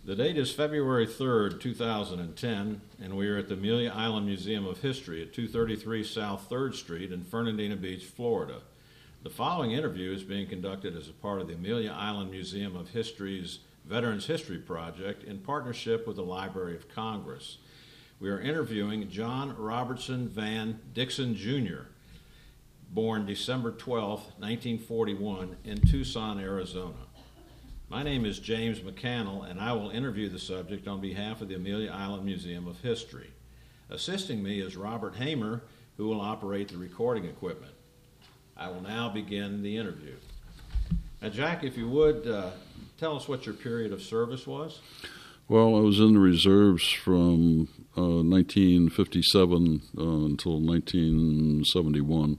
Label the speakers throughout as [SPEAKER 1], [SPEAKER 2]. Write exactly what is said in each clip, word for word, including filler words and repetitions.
[SPEAKER 1] The date is February third, two thousand ten, and we are at the Amelia Island Museum of History at two thirty-three South third Street in Fernandina Beach, Florida. The following interview is being conducted as a part of the Amelia Island Museum of History's Veterans History Project in partnership with the Library of Congress. We are interviewing John Robertson Van Dixon, Junior, born December twelfth, nineteen forty-one, in Tucson, Arizona. My name is James McCannell, and I will interview the subject on behalf of the Amelia Island Museum of History. Assisting me is Robert Hamer, who will operate the recording equipment. I will now begin the interview. Now, Jack, if you would, uh, tell us what your period of service was.
[SPEAKER 2] Well, I was in the reserves from uh, nineteen fifty-seven uh, until nineteen seventy-one.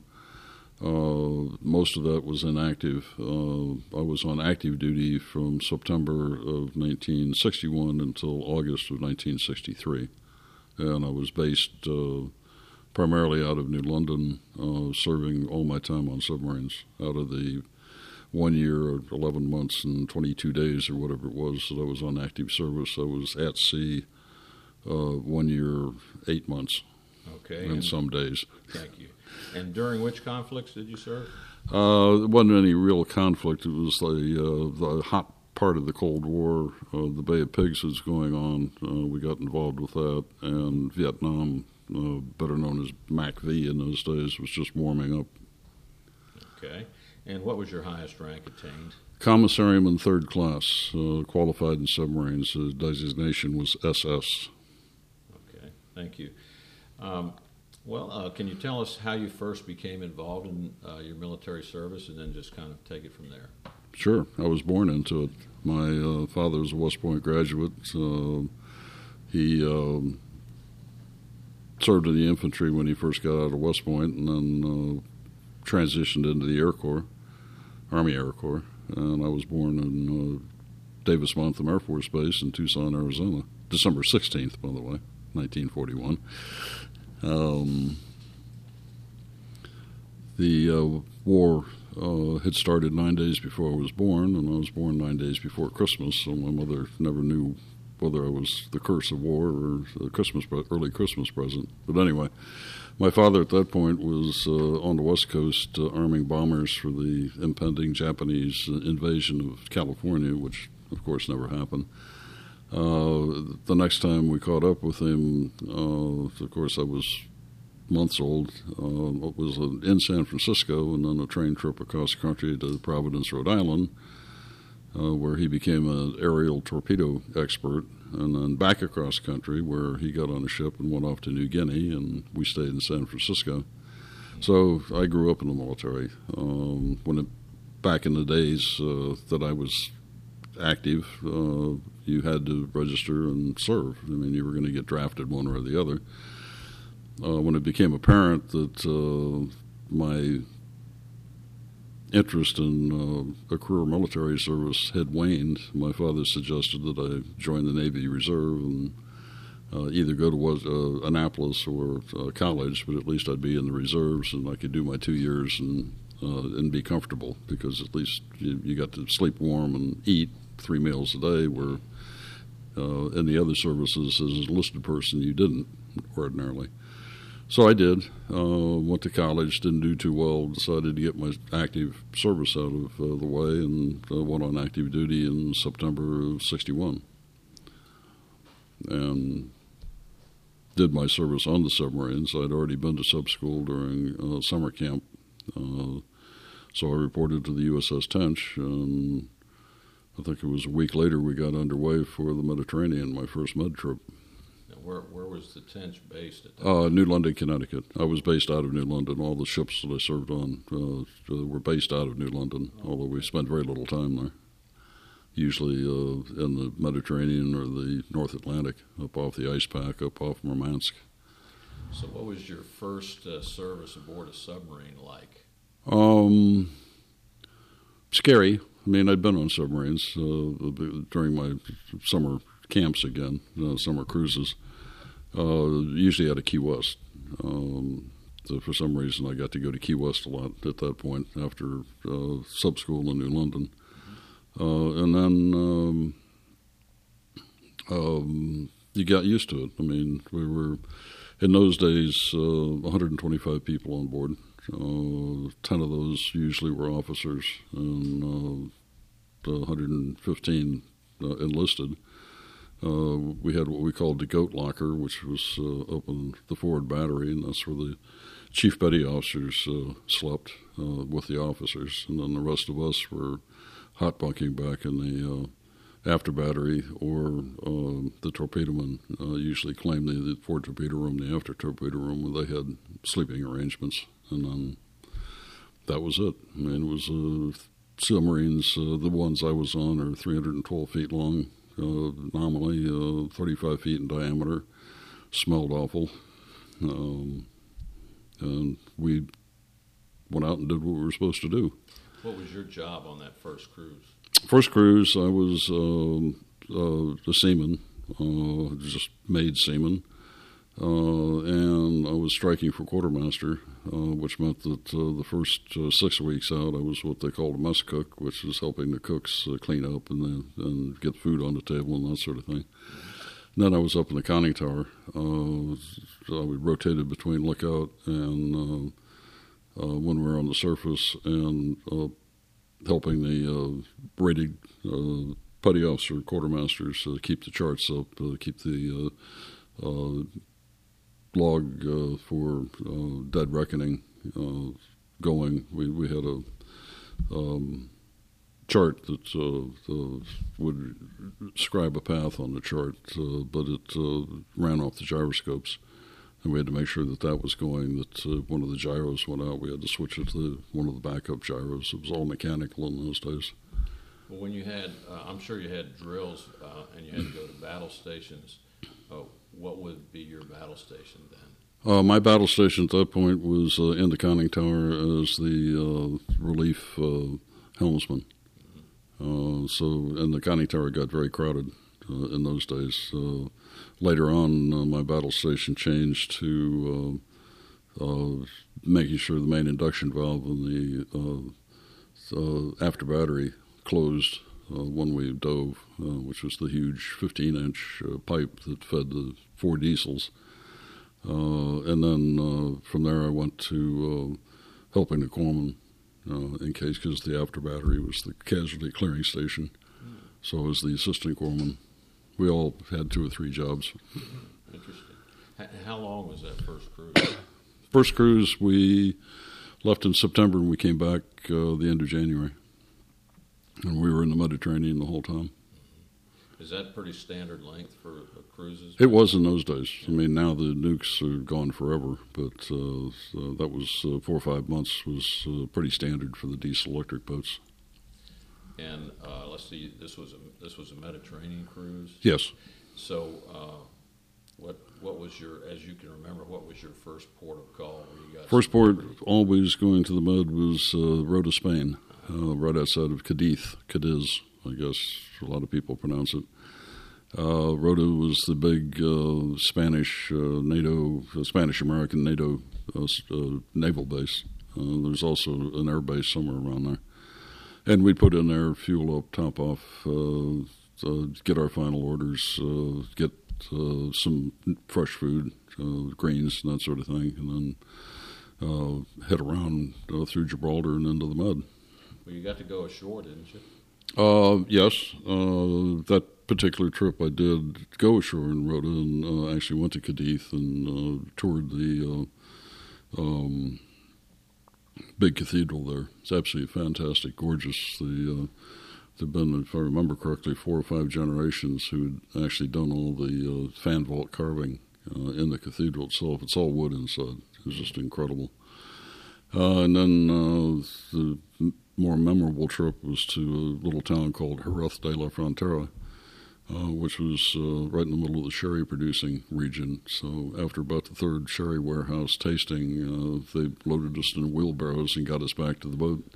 [SPEAKER 2] Uh, most of that was inactive. Uh, I was on active duty from September of nineteen sixty-one until August of nineteen sixty-three. And I was based uh, primarily out of New London, uh, serving all my time on submarines. Out of the one year, eleven months, and twenty-two days, or whatever it was that I was on active service, I was at sea uh, one year, eight months,
[SPEAKER 1] okay,
[SPEAKER 2] and, and some days.
[SPEAKER 1] Thank you. And during which conflicts did you serve?
[SPEAKER 2] Uh, there wasn't any real conflict. It was the, uh, the hot part of the Cold War. Uh, the Bay of Pigs was going on. Uh, we got involved with that. And Vietnam, uh, better known as M A C V in those days, was just warming up.
[SPEAKER 1] Okay. And what was your highest rank attained?
[SPEAKER 2] Commissarium third class, uh, qualified in submarines. The designation was S S.
[SPEAKER 1] Okay. Thank you. Um, Well, uh, can you tell us how you first became involved in uh, your military service, and then just kind of take it from there?
[SPEAKER 2] Sure. I was born into it. My uh, father was a West Point graduate. Uh, he um, served in the infantry when he first got out of West Point, and then uh, transitioned into the Air Corps, Army Air Corps. And I was born in uh, Davis-Monthan Air Force Base in Tucson, Arizona, December sixteenth, by the way, nineteen forty-one. Um, the uh, war uh, had started nine days before I was born, and I was born nine days before Christmas, so my mother never knew whether I was the curse of war or the Christmas, early Christmas present. But anyway, my father at that point was uh, on the West Coast uh, arming bombers for the impending Japanese invasion of California, which of course never happened. Uh, the next time we caught up with him, uh, of course, I was months old. Uh, it was in San Francisco, and then a train trip across the country to Providence, Rhode Island, uh, where he became an aerial torpedo expert, and then back across the country, where he got on a ship and went off to New Guinea, and we stayed in San Francisco. So I grew up in the military. Um, when it, back in the days uh, that I was active, uh, you had to register and serve. I mean, you were going to get drafted one way or the other. Uh, when it became apparent that uh, my interest in uh, a career military service had waned, my father suggested that I join the Navy Reserve and uh, either go to uh, Annapolis or uh, college, but at least I'd be in the reserves and I could do my two years and uh, and be comfortable, because at least you, you got to sleep warm and eat three meals a day, where uh, in the other services, as a enlisted person, you didn't ordinarily. So I did. Uh, went to college, didn't do too well, decided to get my active service out of uh, the way, and uh, went on active duty in September of sixty-one. And did my service on the submarines. I'd already been to sub school during uh, summer camp. Uh, so I reported to the U S S Tench, and I think it was a week later we got underway for the Mediterranean, my first med trip.
[SPEAKER 1] Now, where where was the Tench based at that
[SPEAKER 2] uh, New London, Connecticut. I was based out of New London. All the ships that I served on uh, were based out of New London, oh. although we spent very little time there. Usually uh, in the Mediterranean or the North Atlantic, up off the ice pack, up off Murmansk.
[SPEAKER 1] So what was your first uh, service aboard a submarine like?
[SPEAKER 2] Um, scary. I mean, I'd been on submarines uh, during my summer camps again, uh, summer cruises, uh, usually out of Key West. Um, so for some reason, I got to go to Key West a lot at that point after uh, sub-school in New London. Uh, and then um, Um, you got used to it. I mean, we were, in those days, uh, one hundred twenty-five people on board. Uh, ten of those usually were officers, and uh, one hundred fifteen uh, enlisted. Uh, we had what we called the goat locker, which was uh, up in the forward battery, and that's where the chief petty officers uh, slept uh, with the officers, and then the rest of us were hot bunking back in the uh, after battery, or uh, the torpedomen uh, usually claimed the, the forward torpedo room, the after torpedo room, where they had sleeping arrangements, and then that was it. I mean, it was uh, submarines. Uh, the ones I was on are three hundred twelve feet long, uh, nominally uh, thirty-five feet in diameter. Smelled awful. Um, And we went out and did what we were supposed to do.
[SPEAKER 1] What was your job on that first cruise?
[SPEAKER 2] First cruise, I was um, uh, a seaman, uh, just made seaman, uh, and I was striking for quartermaster, uh, which meant that uh, the first uh, six weeks out, I was what they called a mess cook, which is helping the cooks uh, clean up and, then, and get food on the table and that sort of thing. And then I was up in the conning tower. Uh, so we rotated between lookout and uh, uh, when we were on the surface, and uh, helping the uh, rated uh, petty officer quartermasters uh, keep the charts up, uh, keep the uh, uh, log uh, for uh, dead reckoning uh, going. We we had a um, chart that uh, uh, would scribe a path on the chart, uh, but it uh, ran off the gyroscopes, and we had to make sure that that was going, that uh, one of the gyros went out. We had to switch it to one of the backup gyros. It was all mechanical in those days.
[SPEAKER 1] Well, when you had, uh, I'm sure you had drills uh, and you had to go to battle stations, uh, what would be your battle station then?
[SPEAKER 2] Uh, my battle station at that point was uh, in the conning tower as the uh, relief uh, helmsman. Uh, so, and the conning tower got very crowded uh, in those days. Uh, later on, uh, my battle station changed to uh, uh, making sure the main induction valve and the uh, uh, after battery closed uh, when we dove, uh, which was the huge fifteen-inch uh, pipe that fed the four diesels. Uh, and then uh, from there, I went to uh, helping the corpsman. Uh, in case, because the after battery was the casualty clearing station. Mm. So I was the assistant corpsman. We all had two or three jobs.
[SPEAKER 1] Interesting. H- how long was that first cruise?
[SPEAKER 2] First cruise, we left in September and we came back uh, the end of January. And we were in the Mediterranean the whole time.
[SPEAKER 1] Is that pretty standard length for uh, cruises?
[SPEAKER 2] It was in those days. I mean, now the nukes are gone forever, but uh, so that was uh, four or five months was uh, pretty standard for the diesel-electric boats.
[SPEAKER 1] And uh, let's see, this was a this was a Mediterranean cruise.
[SPEAKER 2] Yes.
[SPEAKER 1] So, uh, what what was your, as you can remember, what was your first port of call? Where you got
[SPEAKER 2] first port always going to the Med was uh, Rota, Spain, uh, right outside of Cadiz. Cadiz. I guess a lot of people pronounce it. Uh, Rota was the big uh, Spanish uh, NATO, uh, Spanish-American NATO uh, uh, naval base. Uh, there's also an air base somewhere around there. And we put in there, fuel up, top off, uh, uh, get our final orders, uh, get uh, some fresh food, uh, greens and that sort of thing, and then uh, head around uh, through Gibraltar and into the Med.
[SPEAKER 1] Well, you got to go ashore, didn't you?
[SPEAKER 2] Uh, yes, uh, that particular trip I did go ashore in Rota and uh, actually went to Cadiz and uh, toured the uh, um, big cathedral there. It's absolutely fantastic, gorgeous. The uh, there've been, if I remember correctly, four or five generations who had actually done all the uh, fan vault carving uh, in the cathedral itself. It's all wood inside. It was just incredible. Uh, and then uh, the more memorable trip was to a little town called Jerez de la Frontera, uh, which was uh, right in the middle of the sherry-producing region. So after about the third sherry warehouse tasting, uh, they loaded us in wheelbarrows and got us back to the boat.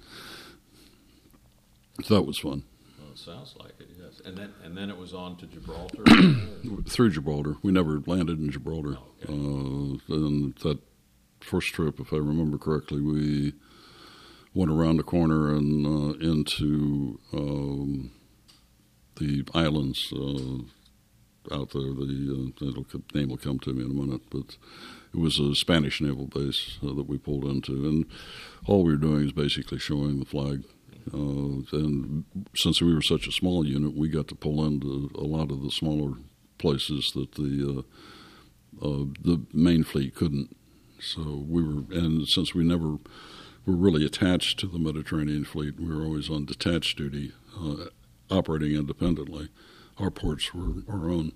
[SPEAKER 2] So that was fun.
[SPEAKER 1] Well, it sounds like it, yes. And then and then it was on to Gibraltar?
[SPEAKER 2] Through Gibraltar. We never landed in Gibraltar.
[SPEAKER 1] Oh, okay.
[SPEAKER 2] uh, and that first trip, if I remember correctly, we went around the corner and uh, into um, the islands uh, out there. The uh, it'll, name will come to me in a minute, but it was a Spanish naval base uh, that we pulled into, and all we were doing is basically showing the flag. Uh, and since we were such a small unit, we got to pull into a lot of the smaller places that the uh, uh, the main fleet couldn't. So we were, and since we never were really attached to the Mediterranean fleet, we were always on detached duty, uh, operating independently. Our ports were our own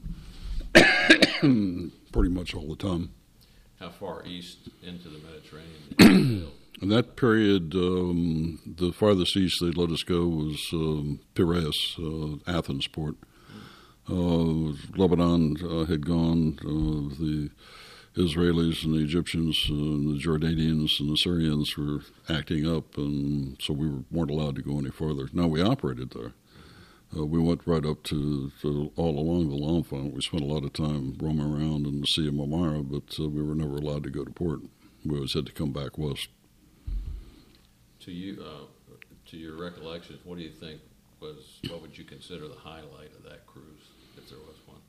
[SPEAKER 2] pretty much all the time.
[SPEAKER 1] How far east into the Mediterranean?
[SPEAKER 2] In that period, um, the farthest east they'd let us go was um, Piraeus, uh, Athens port. Uh, Lebanon uh, had gone. Uh, the Israelis and the Egyptians uh, and the Jordanians and the Syrians were acting up, and so we were, weren't allowed to go any farther. Now, we operated there. Uh, we went right up to, to all along the L'Enfant. We spent a lot of time roaming around in the Sea of Marmara, but uh, we were never allowed to go to port. We always had to come back west.
[SPEAKER 1] To you, uh, to your recollections, what do you think was, what would you consider the highlight of that cruise, if there was one?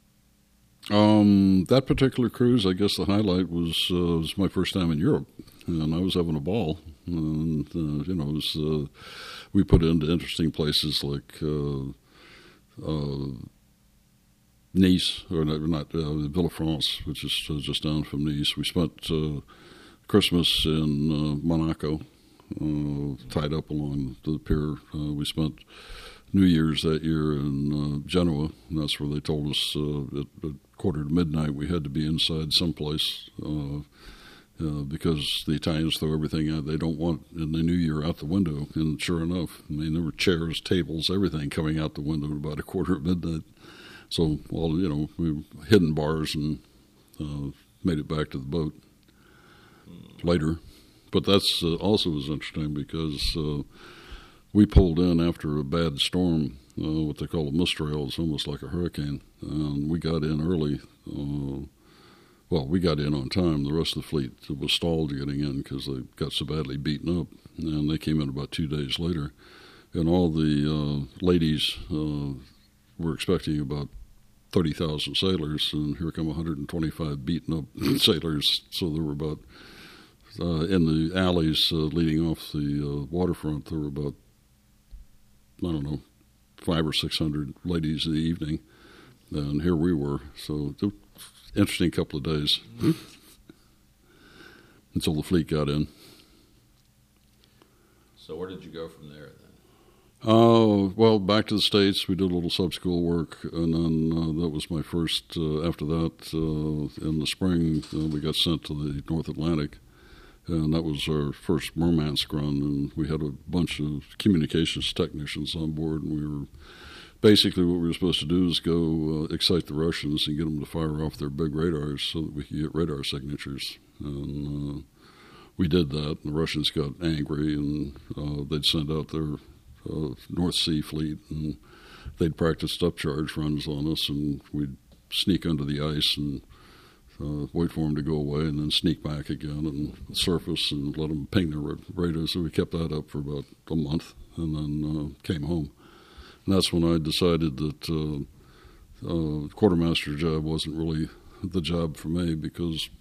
[SPEAKER 2] Um, that particular cruise, I guess the highlight was uh, was my first time in Europe, and I was having a ball. And uh, you know, it was, uh, we put into interesting places like uh, uh, Nice, or not, not uh, Villefranche, which is uh, just down from Nice. We spent uh, Christmas in uh, Monaco, uh, tied up along the pier. Uh, we spent New Year's that year in uh, Genoa, and that's where they told us uh, at, at quarter to midnight we had to be inside someplace uh, uh, because the Italians throw everything out. They don't want in the New Year out the window, and sure enough, I mean, there were chairs, tables, everything coming out the window at about a quarter of midnight. So, all you know, we hid in bars and uh, made it back to the boat later. But that's uh, also was interesting because uh, we pulled in after a bad storm, uh, what they call a mistral. It's almost like a hurricane. And we got in early. Uh, well, we got in on time. The rest of the fleet was stalled getting in because they got so badly beaten up. And they came in about two days later. And all the uh, ladies uh, were expecting about thirty thousand sailors, and here come one hundred twenty-five beaten up sailors. So there were about, uh, in the alleys uh, leading off the uh, waterfront, there were about, I don't know, five or six hundred ladies in the evening, and here we were. So it was an interesting couple of days until the fleet got in.
[SPEAKER 1] So where did you go from there then?
[SPEAKER 2] Oh, uh, well, back to the States. We did a little sub-school work, and then uh, that was my first, uh, after that, uh, in the spring, uh, we got sent to the North Atlantic, and that was our first Murmansk run, and we had a bunch of communications technicians on board, and we were, basically what we were supposed to do is go uh, excite the Russians and get them to fire off their big radars so that we could get radar signatures, and uh, we did that, and the Russians got angry, and uh, they'd send out their Uh, North Sea fleet, and they'd practiced upcharge runs on us, and we'd sneak under the ice and uh, wait for them to go away, and then sneak back again and surface and let them ping their radars. So we kept that up for about a month, and then uh, came home. And that's when I decided that uh, uh, quartermaster job wasn't really the job for me, because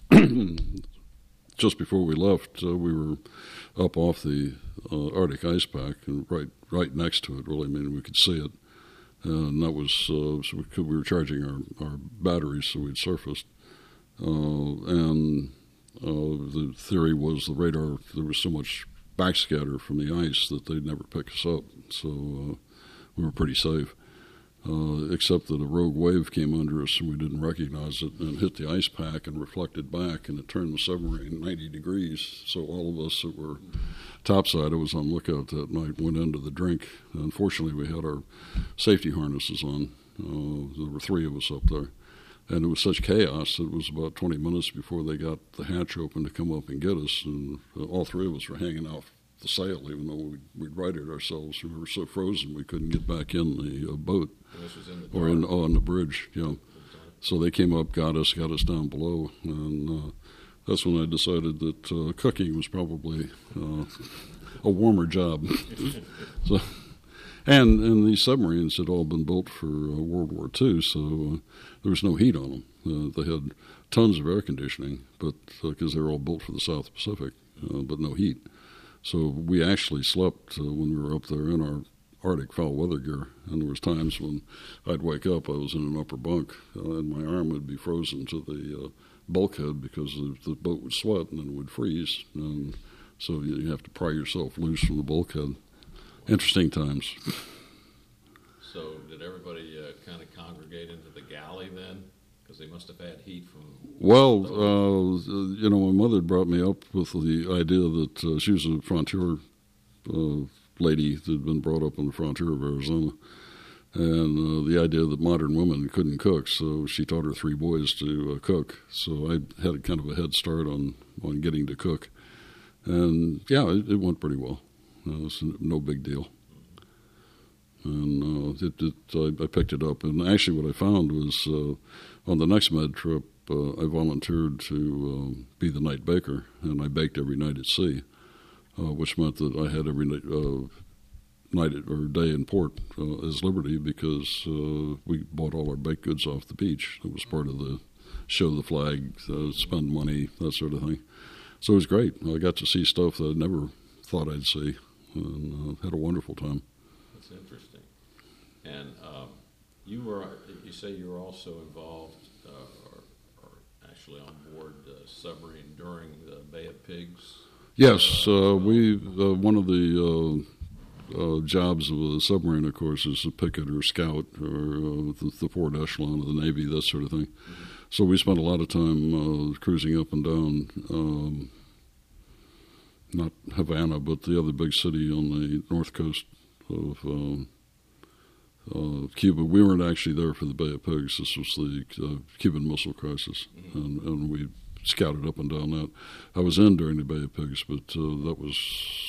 [SPEAKER 2] just before we left, uh, we were up off the uh, Arctic ice pack, and right right next to it, really. I mean, we could see it. And that was, uh, so we, could, we were charging our, our batteries, so we'd surfaced. Uh, and uh, the theory was the radar, there was so much backscatter from the ice that they'd never pick us up. So uh, we were pretty safe. Uh, except that a rogue wave came under us and we didn't recognize it, and hit the ice pack and reflected back, and it turned the submarine ninety degrees. So all of us that were topside, I was on lookout that night, went into the drink. Unfortunately, we had our safety harnesses on. Uh, there were three of us up there, and it was such chaos that it was about twenty minutes before they got the hatch open to come up and get us, and uh, all three of us were hanging off the sail, even though we'd, we'd righted ourselves. We were so frozen we couldn't get back in the uh, boat.
[SPEAKER 1] This was in the
[SPEAKER 2] or in, oh, on the bridge, yeah. So they came up, got us, got us down below, and uh, that's when I decided that uh, cooking was probably uh, a warmer job. So And and these submarines had all been built for uh, World War Two, so uh, there was no heat on them. Uh, they had tons of air conditioning, but because uh, they were all built for the South Pacific, uh, but no heat. So we actually slept uh, when we were up there in our Arctic foul weather gear, and there was times when I'd wake up, I was in an upper bunk, uh, and my arm would be frozen to the uh, bulkhead because the, the boat would sweat and then it would freeze, and so you have to pry yourself loose from the bulkhead. Interesting times.
[SPEAKER 1] So did everybody uh, kind of congregate into the galley then? Because they must have had heat from...
[SPEAKER 2] Well, uh, you know, my mother had brought me up with the idea that uh, she was a frontier uh, lady that had been brought up on the frontier of Arizona, and uh, the idea that modern women couldn't cook, so she taught her three boys to uh, cook. So I had kind of a head start on, on getting to cook. And, yeah, it, it went pretty well. Uh, it's no big deal. And uh, it, it, I, I picked it up. And actually what I found was uh, on the next med trip, uh, I volunteered to um, be the night baker, and I baked every night at sea, uh, which meant that I had every night, uh, night or day in port uh, as Liberty, because uh, we bought all our baked goods off the beach. It was part of the show the flag, uh, spend money, that sort of thing. So it was great. I got to see stuff that I never thought I'd see, and uh, had a wonderful time.
[SPEAKER 1] That's interesting. And um, you were, you say you were also involved, uh, or, or actually on board the submarine during the Bay of Pigs?
[SPEAKER 2] Yes, uh, we, uh, one of the uh, uh, jobs of a submarine, of course, is a picket or scout, or uh, the, the forward echelon of the Navy, that sort of thing. Mm-hmm. So we spent a lot of time uh, cruising up and down, um, not Havana, but the other big city on the north coast of um, uh, Cuba. We weren't actually there for the Bay of Pigs. This was the uh, Cuban Missile Crisis, mm-hmm. and, and we scouted up and down that. I was in during the Bay of Pigs, but uh, that was,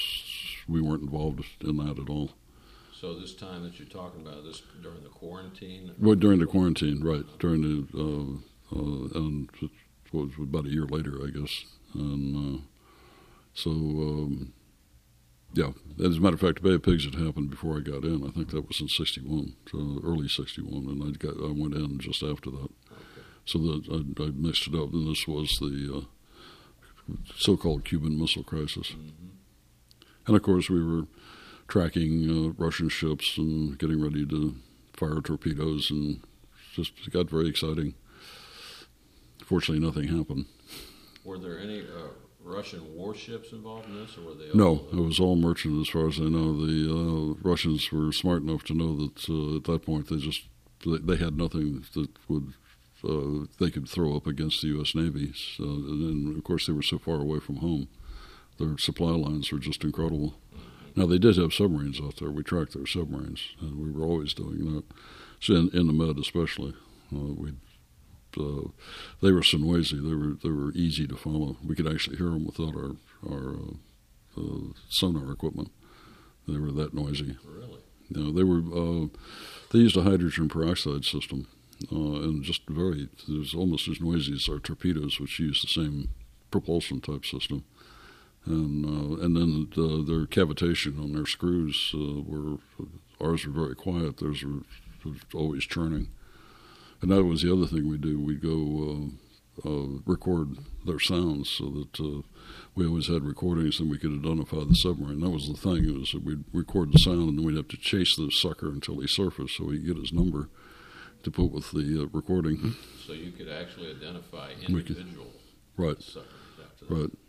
[SPEAKER 2] we weren't involved in that at all.
[SPEAKER 1] So this time that you're talking about, this during the quarantine?
[SPEAKER 2] Well, during the quarantine, right, during the... Uh, Uh, and it was about a year later, I guess. And uh, so, um, yeah, as a matter of fact, the Bay of Pigs had happened before I got in. I think that was in sixty-one, so early sixty-one, and I got I went in just after that. Okay. So that I, I mixed it up, and this was the uh, so-called Cuban Missile Crisis. Mm-hmm. And of course, we were tracking uh, Russian ships and getting ready to fire torpedoes, and just it got very exciting. Fortunately, nothing happened.
[SPEAKER 1] Were there any uh, Russian warships involved in this, or were they all...
[SPEAKER 2] No, it was all merchant as far as I know. The uh, Russians were smart enough to know that uh, at that point they just they, they had nothing that would uh, they could throw up against the U S Navy. So, and then, of course, they were so far away from home. Their supply lines were just incredible. Mm-hmm. Now, they did have submarines out there. We tracked their submarines, and we were always doing that. So in, in the Med especially, uh, we'd Uh, they were so noisy. They were they were easy to follow. We could actually hear them without our our uh, uh, sonar equipment. They were that noisy.
[SPEAKER 1] Really?
[SPEAKER 2] You know, they were. Uh, they used a hydrogen peroxide system, uh, and just very. It was almost as noisy as our torpedoes, which used the same propulsion type system. And uh, and then uh, their cavitation on their screws uh, were ours were very quiet. Theirs were, were always churning. And that was the other thing we do. We'd go uh, uh, record their sounds so that uh, we always had recordings and we could identify the submarine. That was the thing, it was that we'd record the sound and then we'd have to chase the sucker until he surfaced so we'd get his number to put with the uh, recording.
[SPEAKER 1] So you could actually identify individual
[SPEAKER 2] could, right,
[SPEAKER 1] suckers after that.
[SPEAKER 2] Right.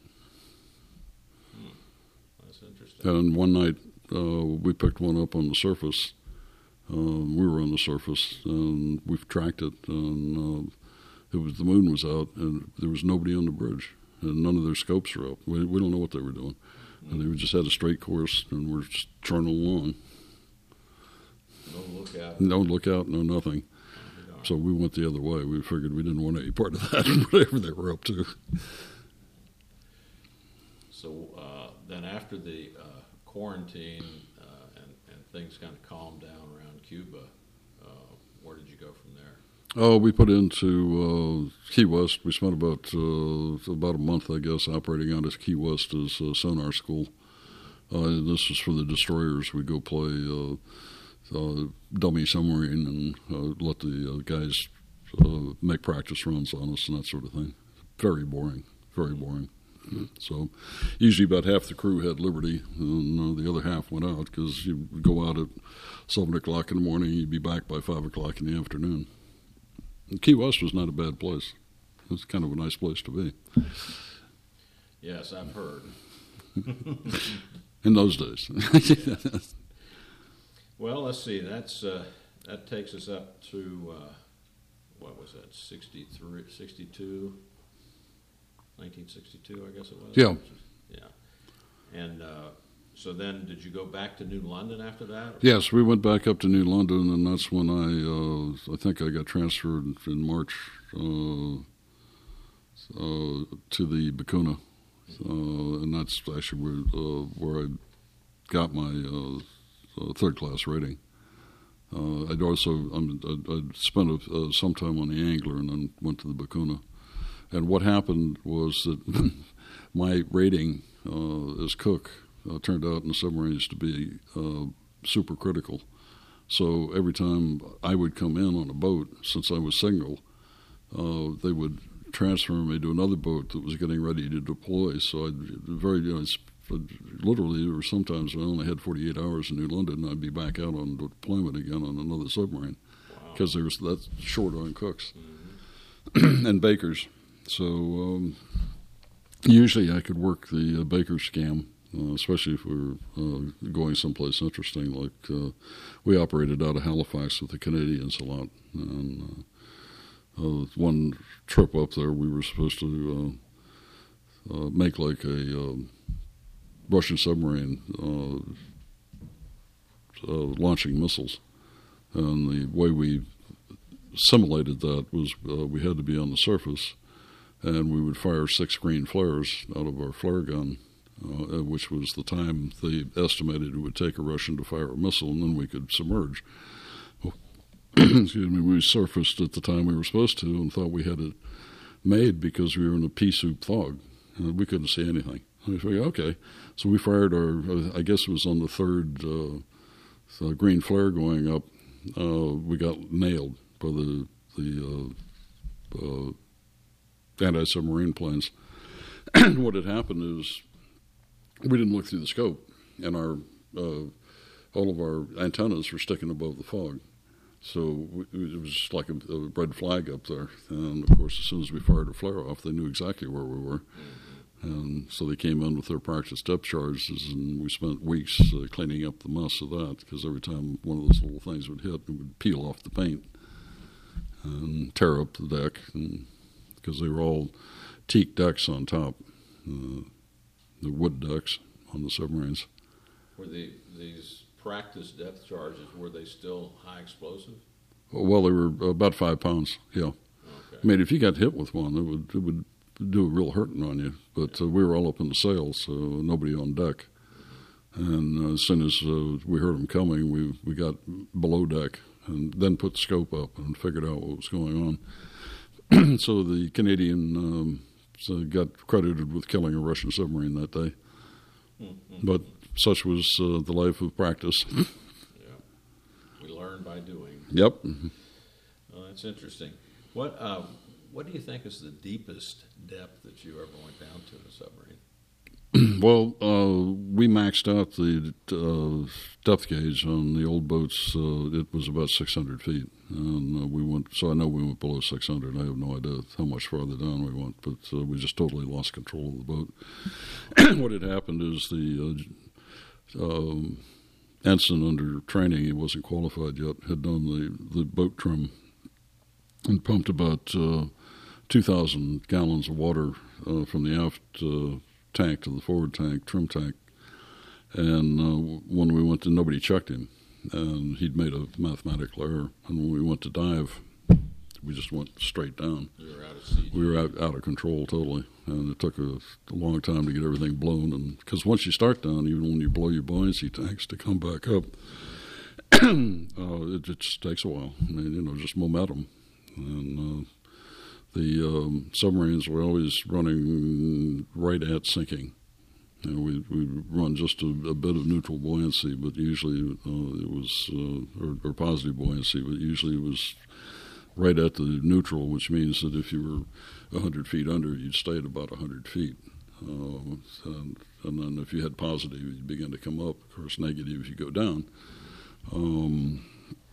[SPEAKER 1] Hmm. That's interesting.
[SPEAKER 2] And one night uh, we picked one up on the surface. Uh, we were on the surface, and we've tracked it, and uh, it was the moon was out, and there was nobody on the bridge, and none of their scopes were up. We, we don't know what they were doing. Mm-hmm. And they just had a straight course, and we're just churning along.
[SPEAKER 1] No lookout.
[SPEAKER 2] No lookout, no nothing. Oh, so we went the other way. We figured we didn't want any part of that, whatever they were up to.
[SPEAKER 1] So uh, then after the uh, quarantine uh, and, and things kind of calmed down around Cuba, uh, where did you go from there?
[SPEAKER 2] Oh, we put into uh, Key West. We spent about uh, about a month, I guess, operating out of Key West as a sonar school. Uh, this was for the destroyers. We go play uh, uh, dummy submarine and uh, let the uh, guys uh, make practice runs on us and that sort of thing. Very boring, very boring. So usually about half the crew had liberty, and uh, the other half went out because you would go out at seven o'clock in the morning, you'd be back by five o'clock in the afternoon. And Key West was not a bad place. It was kind of a nice place to be.
[SPEAKER 1] Yes, I've heard.
[SPEAKER 2] In those days.
[SPEAKER 1] Well, let's see. That's uh, that takes us up to uh, what was that? sixty-three, sixty-two, nineteen sixty-two, I guess it was.
[SPEAKER 2] Yeah.
[SPEAKER 1] Yeah. And uh, so then, did you go back to New London after that?
[SPEAKER 2] Yes, we went back up to New London, and that's when I uh, I think I got transferred in March uh, uh, to the Bakuna. Uh, and that's actually where, uh, where I got my uh, uh, third class rating. Uh, I'd also um, I'd, I'd spent a, uh, some time on the Angler and then went to the Bakuna. And what happened was that my rating uh, as cook uh, turned out in the submarines to be uh, super critical. So every time I would come in on a boat, since I was single, uh, they would transfer me to another boat that was getting ready to deploy. So I'd very, you know, literally, or sometimes I only had forty-eight hours in New London, and I'd be back out on deployment again on another submarine because wow. there was that short on cooks mm-hmm. and bakers. So um, usually I could work the uh, baker scam, uh, especially if we were uh, going someplace interesting. Like uh, we operated out of Halifax with the Canadians a lot, and uh, Uh, one trip up there, we were supposed to uh, uh, make like a uh, Russian submarine uh, uh, launching missiles. And the way we simulated that was uh, we had to be on the surface, and we would fire six green flares out of our flare gun, uh, which was the time they estimated it would take a Russian to fire a missile, and then we could submerge. Excuse me, we surfaced at the time we were supposed to and thought we had it made because we were in a pea soup fog. Uh, we couldn't see anything. I figured, okay. So we fired our, I guess it was on the third uh, so green flare going up. Uh, we got nailed by the, the uh, uh, anti-submarine planes. And what had happened is we didn't look through the scope, and our uh, all of our antennas were sticking above the fog. So it was just like a, a red flag up there. And, of course, as soon as we fired a flare off, they knew exactly where we were. Mm-hmm. And so they came in with their practice depth charges, and we spent weeks uh, cleaning up the mess of that because every time one of those little things would hit, it would peel off the paint and tear up the deck because they were all teak decks on top, uh, the wood decks on the submarines.
[SPEAKER 1] Were the, these practice depth charges, were they still high explosive?
[SPEAKER 2] Well, they were about five pounds, yeah. Okay. I mean, if you got hit with one, it would it would do a real hurting on you. But yeah. uh, we were all up in the sails, so nobody on deck. Mm-hmm. And uh, as soon as uh, we heard them coming, we, we got below deck and then put the scope up and figured out what was going on. So the Canadian um, so got credited with killing a Russian submarine that day. Mm-hmm. But such was uh, the life of practice.
[SPEAKER 1] Yeah, we learn by doing.
[SPEAKER 2] Yep.
[SPEAKER 1] Well, that's interesting. What uh, what do you think is the deepest depth that you ever went down to in a submarine?
[SPEAKER 2] Well, uh, we maxed out the uh, depth gauge on the old boats. Uh, it was about six hundred feet, and uh, we went. So I know we went below six hundred. I have no idea how much farther down we went, but uh, we just totally lost control of the boat. What had happened is the uh, Um, ensign under training, he wasn't qualified yet, had done the, the boat trim and pumped about uh, two thousand gallons of water uh, from the aft uh, tank to the forward tank, trim tank. And uh, when we went to, nobody checked him, and he'd made a mathematical error. And when we went to dive, we just went straight down.
[SPEAKER 1] You were out of C G.
[SPEAKER 2] We were out, out of control totally, and it took a, a long time to get everything blown. And because once you start down, even when you blow your buoyancy tanks to come back up, uh, it, it just takes a while. I mean, you know, just momentum. And uh, the um, submarines were always running right at sinking. You know, we we run just a, a bit of neutral buoyancy, but usually uh, it was uh, or, or positive buoyancy, but usually it was right at the neutral, which means that if you were one hundred feet under, you'd stay at about one hundred feet. Uh, and, and then if you had positive, you'd begin to come up. Of course, negative, you go down. Um,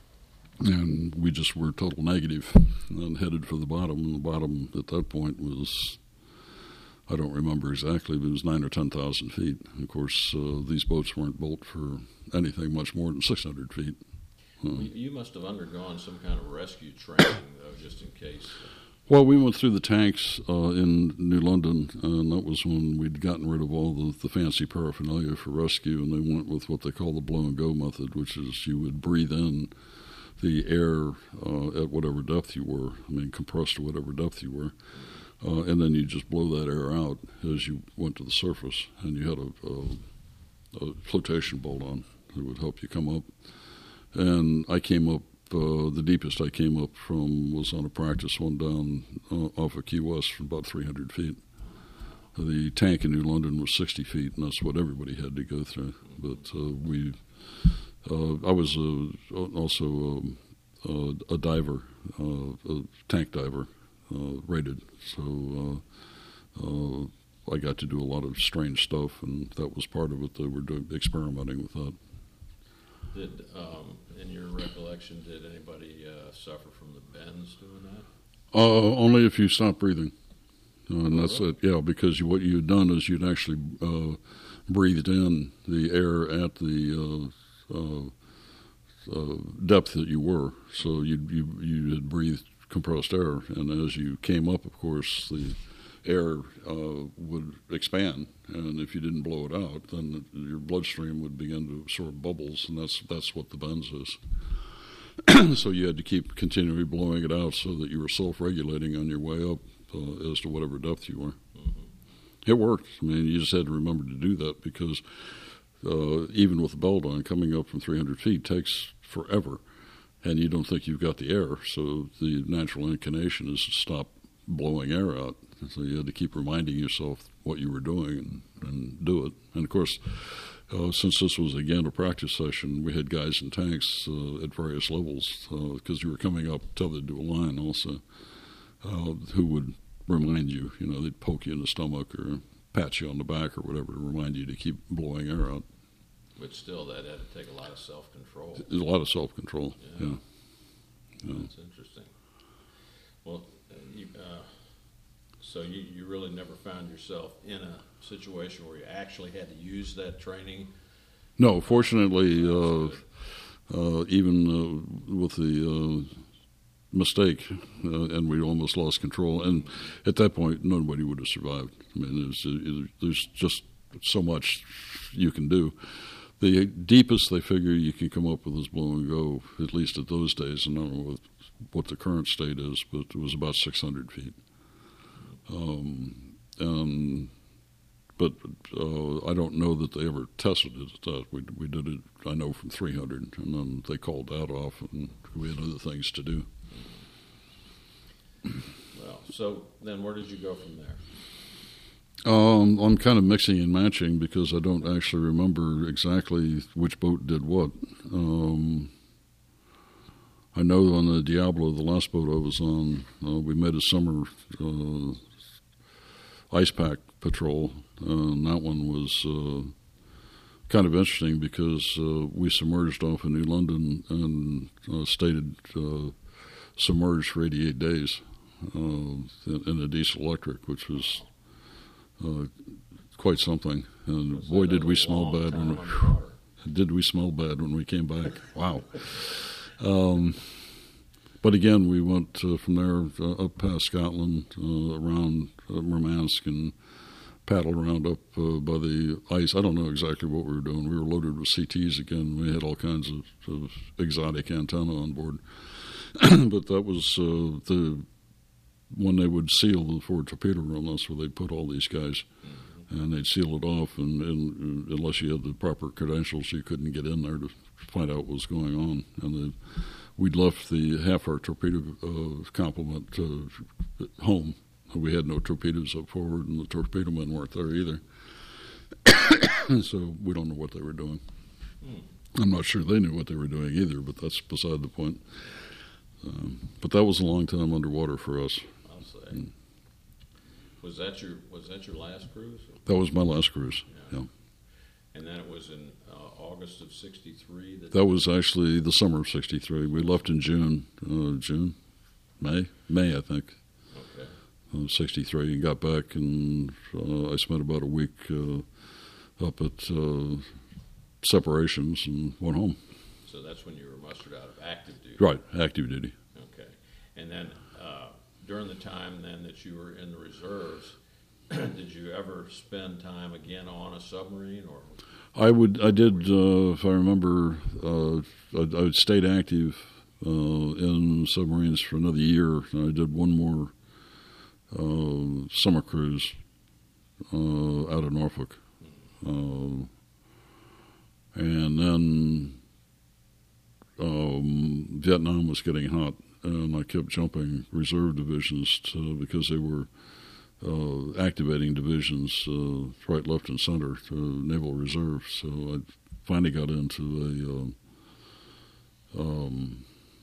[SPEAKER 2] and we just were total negative and headed for the bottom. And the bottom at that point was, I don't remember exactly, but it was nine or ten thousand feet. And of course, uh, these boats weren't built for anything much more than six hundred feet.
[SPEAKER 1] Uh, you must have undergone some kind of rescue training, though, just in case.
[SPEAKER 2] Well, we went through the tanks uh, in New London, and that was when we'd gotten rid of all the, the fancy paraphernalia for rescue, and they went with what they call the blow-and-go method, which is you would breathe in the air uh, at whatever depth you were, I mean, compressed to whatever depth you were, uh, and then you just blow that air out as you went to the surface, and you had a, a, a flotation bolt on that would help you come up. And I came up, uh, the deepest I came up from was on a practice one down uh, off of Key West from about three hundred feet. The tank in New London was sixty feet, and that's what everybody had to go through. But uh, we, uh, I was uh, also um, uh, a diver, uh, a tank diver, uh, rated. So uh, uh, I got to do a lot of strange stuff, and that was part of it. They were doing, experimenting with that.
[SPEAKER 1] Did, um, in your recollection, did anybody uh, suffer from the bends doing that?
[SPEAKER 2] Uh, only if you stop breathing. Uh, and
[SPEAKER 1] oh,
[SPEAKER 2] that's
[SPEAKER 1] really?
[SPEAKER 2] it, yeah, because you, what you'd done is you'd actually uh, breathed in the air at the uh, uh, uh, depth that you were. So you you you had breathed compressed air, and as you came up, of course, the air uh, would expand, and if you didn't blow it out, then your bloodstream would begin to absorb bubbles, and that's that's what the bends is. So you had to keep continually blowing it out so that you were self-regulating on your way up uh, as to whatever depth you were.
[SPEAKER 1] Mm-hmm.
[SPEAKER 2] It worked. I mean, you just had to remember to do that because uh, even with the belt on, coming up from three hundred feet takes forever, and you don't think you've got the air, so the natural inclination is to stop blowing air out. So you had to keep reminding yourself what you were doing and, and do it. And, of course, uh, since this was, again, a practice session, we had guys in tanks uh, at various levels because uh, you were coming up tethered to a line also uh, who would remind you. You know, they'd poke you in the stomach or pat you on the back or whatever to remind you to keep blowing air out.
[SPEAKER 1] But still, that had to take a lot of self-control.
[SPEAKER 2] There's a lot of self-control, yeah. yeah.
[SPEAKER 1] yeah. That's interesting. Well, uh, you... Uh, So you, you really never found yourself in a situation where you actually had to use that training?
[SPEAKER 2] No, fortunately, uh, uh, even uh, with the uh, mistake, uh, and we almost lost control, and at that point, nobody would have survived. I mean, there's, it, there's just so much you can do. The deepest they figure you can come up with is blow and go, at least at those days, and I don't know what, what the current state is, but it was about six hundred feet. Um, and, but uh, I don't know that they ever tested it at that. We, we did it, I know, from three hundred, and then they called that off, and we had other things to do.
[SPEAKER 1] Well, so then where did you go from there?
[SPEAKER 2] Um, I'm kind of mixing and matching because I don't actually remember exactly which boat did what. Um, I know on the Diablo, the last boat I was on, uh, we made a summer uh, ice pack patrol, uh, and that one was uh, kind of interesting because uh, we submerged off in New London and uh, stayed uh, submerged for eighty-eight days uh, in, in a diesel electric, which was uh, quite something. And
[SPEAKER 1] was
[SPEAKER 2] boy, did we smell bad when
[SPEAKER 1] we,
[SPEAKER 2] did we smell bad when we came back. Wow. Um, But again, we went uh, from there uh, up past Scotland, uh, around uh, Murmansk, and paddled around up uh, by the ice. I don't know exactly what we were doing. We were loaded with C Ts again. We had all kinds of, of exotic antenna on board. But that was uh, the when they would seal the forward torpedo room. That's where they'd put all these guys, mm-hmm. and they'd seal it off. And, and unless you had the proper credentials, you couldn't get in there to find out what was going on. And the We'd left the half our torpedo uh, complement uh, home. We had no torpedoes up forward, and the torpedo men weren't there either. So we don't know what they were doing.
[SPEAKER 1] Hmm.
[SPEAKER 2] I'm not sure they knew what they were doing either, but that's beside the point. Um, but that was a long time underwater for us.
[SPEAKER 1] I'll say. Mm. Was that your Was that your last cruise?
[SPEAKER 2] That was my last cruise. Yeah. yeah.
[SPEAKER 1] And then it was in uh, August of sixty-three? That,
[SPEAKER 2] that was actually the summer of sixty-three. We left in June, uh, June, May, May, I think.
[SPEAKER 1] Okay.
[SPEAKER 2] Uh, sixty-three, and got back, and uh, I spent about a week uh, up at uh, Separations and went home.
[SPEAKER 1] So that's when you were mustered out of active duty?
[SPEAKER 2] Right, active duty.
[SPEAKER 1] Okay. And then uh, during the time then that you were in the reserves, did you ever spend time again on a submarine? Or
[SPEAKER 2] I would. I did. Uh, if I remember, uh, I, I stayed active uh, in submarines for another year. And I did one more uh, summer cruise uh, out of Norfolk, mm-hmm. uh, and then um, Vietnam was getting hot, and I kept jumping reserve divisions to, because they were uh, activating divisions uh, right, left, and center to Naval Reserve. So I finally got into a uh, um,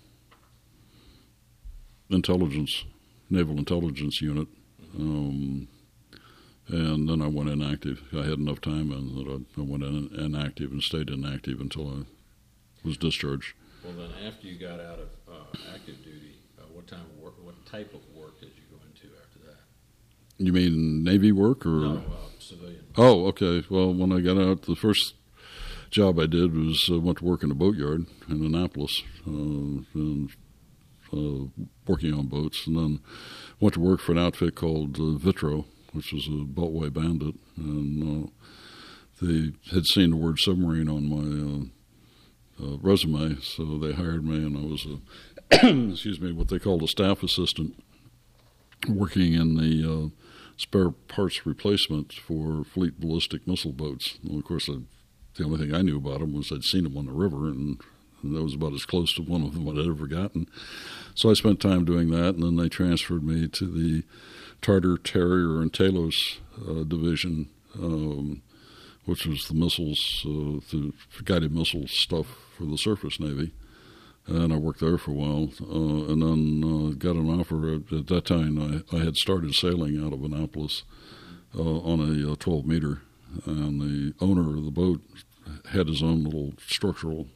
[SPEAKER 2] intelligence, naval intelligence unit, um, and then I went inactive. I had enough time, and that I, I went in inactive and stayed inactive until I was discharged.
[SPEAKER 1] Well, then after you got out of uh, active duty, uh, what time of work, what type of work did you go into after that?
[SPEAKER 2] You mean Navy work or?
[SPEAKER 1] No, uh, civilian.
[SPEAKER 2] Oh, okay. Well, when I got out, the first job I did was uh, went to work in a boatyard in Annapolis, uh, and uh, working on boats, and then went to work for an outfit called uh, Vitro, which was a Beltway Bandit, and uh, they had seen the word submarine on my uh, uh, resume, so they hired me, and I was a excuse me, what they called a staff assistant, working in the uh, spare parts replacement for fleet ballistic missile boats. And of course, I, the only thing I knew about them was I'd seen them on the river, and, and that was about as close to one of them I'd ever gotten. So I spent time doing that, and then they transferred me to the Tartar, Terrier, and Talos uh, division, um, which was the missiles, uh, the guided missile stuff for the surface Navy. And I worked there for a while, uh, and then uh, got an offer. At, at that time, I, I had started sailing out of Annapolis uh, on a uh, twelve meter, and the owner of the boat had his own little structural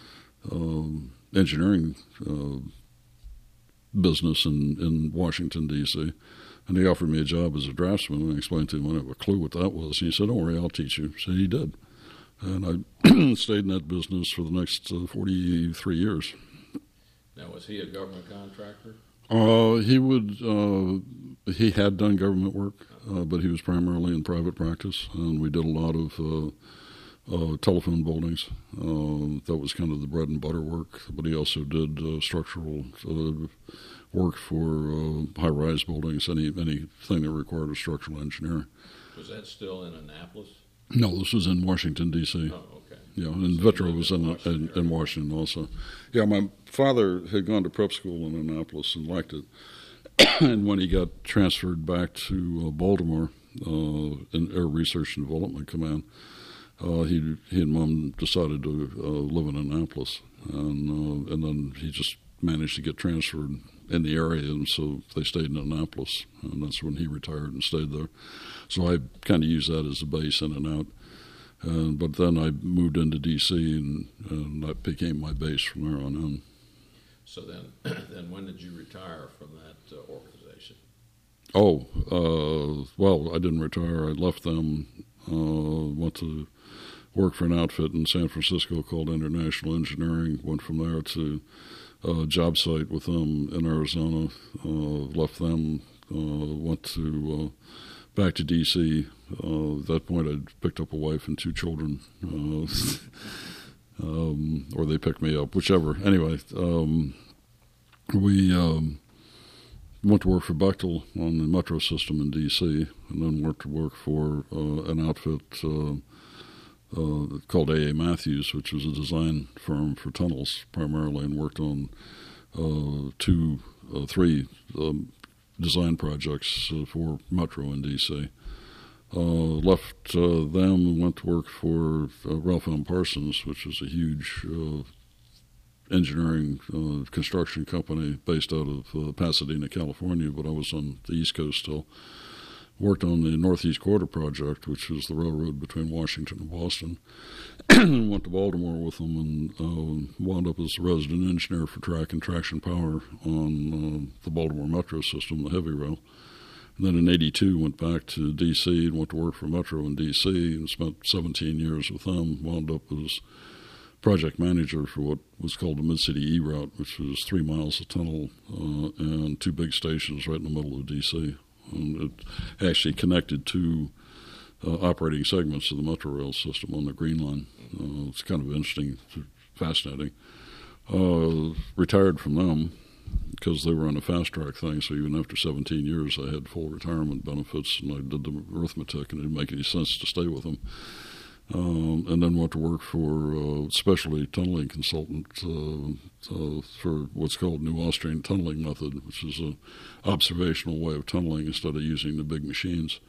[SPEAKER 2] um, engineering uh, business in, in Washington, D C, and he offered me a job as a draftsman, and I explained to him I didn't have a clue what that was. And he said, "Don't worry, I'll teach you." So he did. And I stayed in that business for the next uh, forty-three years.
[SPEAKER 1] Now, was he a government contractor?
[SPEAKER 2] Uh, he would. Uh, he had done government work, uh, but he was primarily in private practice, and we did a lot of uh, uh, telephone buildings. Uh, that was kind of the bread and butter work. But he also did uh, structural uh, work for uh, high-rise buildings, any anything that required a structural engineer.
[SPEAKER 1] Was that still in Annapolis?
[SPEAKER 2] No, this was in Washington, D C.
[SPEAKER 1] Oh, okay.
[SPEAKER 2] Yeah, and
[SPEAKER 1] So
[SPEAKER 2] Vitro
[SPEAKER 1] you
[SPEAKER 2] was
[SPEAKER 1] lived
[SPEAKER 2] in
[SPEAKER 1] in Washington,
[SPEAKER 2] in, in Washington also. Yeah, my father had gone to prep school in Annapolis and liked it. And when he got transferred back to uh, Baltimore uh, in Air Research and Development Command, uh, he he and Mom decided to uh, live in Annapolis, and uh, and then he just managed to get transferred in the area, and so they stayed in Annapolis, and that's when he retired and stayed there. So I kind of used that as a base in and out. Uh, but then I moved into D C, and, and that became my base from there on in.
[SPEAKER 1] So then, then when did you retire from that uh, organization?
[SPEAKER 2] Oh, uh, well, I didn't retire. I left them, uh, went to work for an outfit in San Francisco called International Engineering, went from there to a job site with them in Arizona, uh, left them, uh, went to uh, back to D C. Uh, at that point, I'd picked up a wife and two children, uh, um, or they picked me up, whichever. Anyway, um, we um, went to work for Bechtel on the metro system in D C, and then went to work for uh, an outfit uh, uh, called A A. Matthews, which was a design firm for tunnels primarily, and worked on uh, two, uh, three um, design projects uh, for metro in D C. Uh, left uh, them and went to work for uh, Ralph M. Parsons, which is a huge uh, engineering uh, construction company based out of uh, Pasadena, California, but I was on the East Coast still. Worked on the Northeast Corridor project, which is the railroad between Washington and Boston. And went to Baltimore with them and uh, wound up as a resident engineer for track and traction power on uh, the Baltimore Metro system, the heavy rail. And then in eighty-two went back to D C and went to work for Metro in D C and spent seventeen years with them, wound up as project manager for what was called the Mid-City E-Route, which was three miles of tunnel uh, and two big stations right in the middle of D C. And it actually connected two uh, operating segments of the Metro Rail system on the Green Line. Uh, it's kind of interesting, fascinating. Uh, retired from them because they were on a fast-track thing, so even after seventeen years I had full retirement benefits, and I did the arithmetic, and it didn't make any sense to stay with them. Um, and then went to work for uh, specialty tunneling consultant uh, uh, for what's called New Austrian Tunneling Method, which is an observational way of tunneling instead of using the big machines.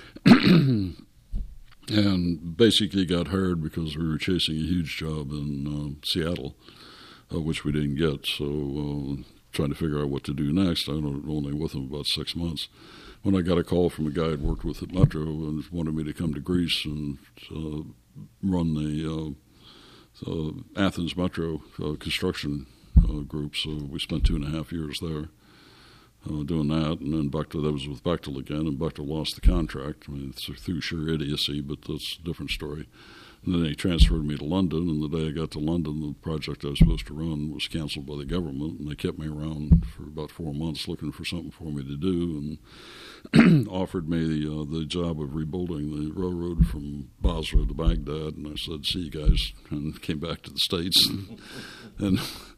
[SPEAKER 2] And basically got hired because we were chasing a huge job in uh, Seattle, uh, which we didn't get. So uh, trying to figure out what to do next. I was only with them about six months. When I got a call from a guy I'd worked with at Metro and wanted me to come to Greece and uh, run the uh, uh, Athens Metro uh, construction uh, group, so we spent two and a half years there uh, doing that, and then Bechtel, that was with Bechtel again, and Bechtel lost the contract. I mean, it's through sheer idiocy, but that's a different story. And then they transferred me to London, and the day I got to London, the project I was supposed to run was canceled by the government, and they kept me around for about four months looking for something for me to do, and offered me the, uh, the job of rebuilding the railroad from Basra to Baghdad, and I said, see you guys, and came back to the States, and, and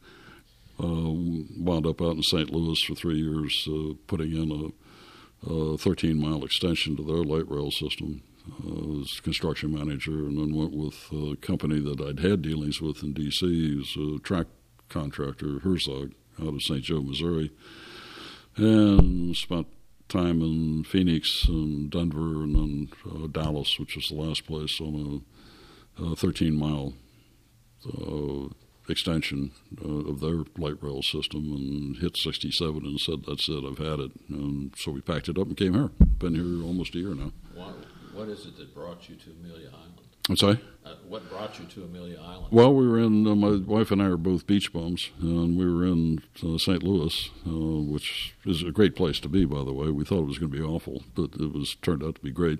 [SPEAKER 2] uh, wound up out in Saint Louis for three years, uh, putting in a thirteen-mile extension to their light rail system. Uh, as construction manager, and then went with a company that I'd had dealings with in D C, who's a track contractor, Herzog, out of Saint Joe, Missouri, and spent time in Phoenix and Denver and then uh, Dallas, which was the last place, on a thirteen-mile uh, extension uh, of their light rail system, and hit sixty-seven and said, that's it, I've had it. And so we packed it up and came here. Been here almost a year now.
[SPEAKER 1] Wow. What is it that brought you to Amelia Island?
[SPEAKER 2] I'm sorry?
[SPEAKER 1] Uh, what brought you to Amelia Island?
[SPEAKER 2] Well, we were in, uh, my wife and I are both beach bums, and we were in uh, Saint Louis, uh, which is a great place to be, by the way. We thought it was going to be awful, but it was turned out to be great.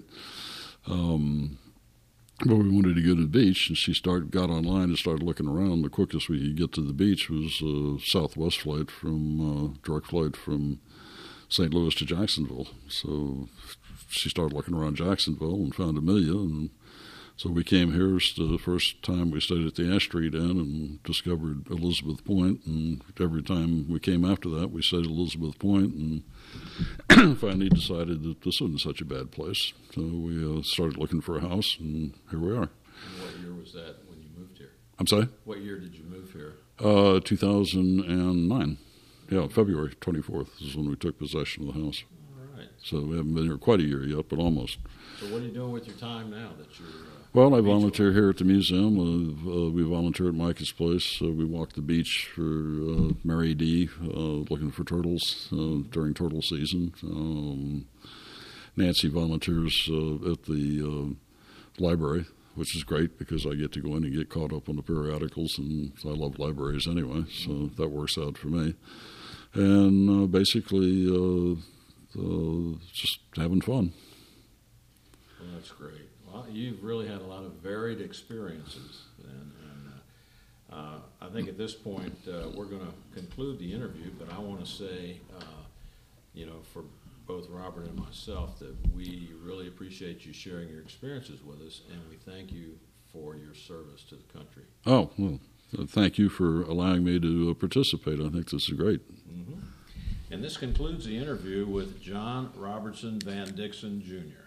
[SPEAKER 2] Um, but we wanted to go to the beach, and she started got online and started looking around. The quickest we could get to the beach was a Southwest flight from, uh, direct flight from Saint Louis to Jacksonville. So she started looking around Jacksonville and found Amelia, and so we came here. It's the first time we stayed at the Ash Street Inn and discovered Elizabeth Point, and every time we came after that, we stayed at Elizabeth Point, and finally decided that this wasn't such a bad place. So we uh, started looking for a house, and here we are.
[SPEAKER 1] And what year was that when you moved here?
[SPEAKER 2] I'm sorry?
[SPEAKER 1] What year did you move here?
[SPEAKER 2] Uh, two thousand nine. Yeah, February twenty-fourth is when we took possession of the house.
[SPEAKER 1] All right.
[SPEAKER 2] So we haven't been here quite a year yet, but almost.
[SPEAKER 1] So what are you doing with your time now that you're... Uh,
[SPEAKER 2] well, I volunteer here at the museum. Uh, uh, we volunteer at Micah's Place. Uh, we walk the beach for uh, Mary D., uh, looking for turtles uh, during turtle season. Um, Nancy volunteers uh, at the uh, library, which is great because I get to go in and get caught up on the periodicals, and I love libraries anyway, so that works out for me. And uh, basically uh, uh, just having fun.
[SPEAKER 1] Well, that's great. Well, you've really had a lot of varied experiences, and, and uh, uh, I think at this point uh, we're going to conclude the interview, but I want to say, uh, you know, for both Robert and myself, that we really appreciate you sharing your experiences with us, and we thank you for your service to the country.
[SPEAKER 2] Oh, well, thank you for allowing me to uh, participate. I think this is great.
[SPEAKER 1] Mm-hmm. And this concludes the interview with John Robertson Van Dixon, Junior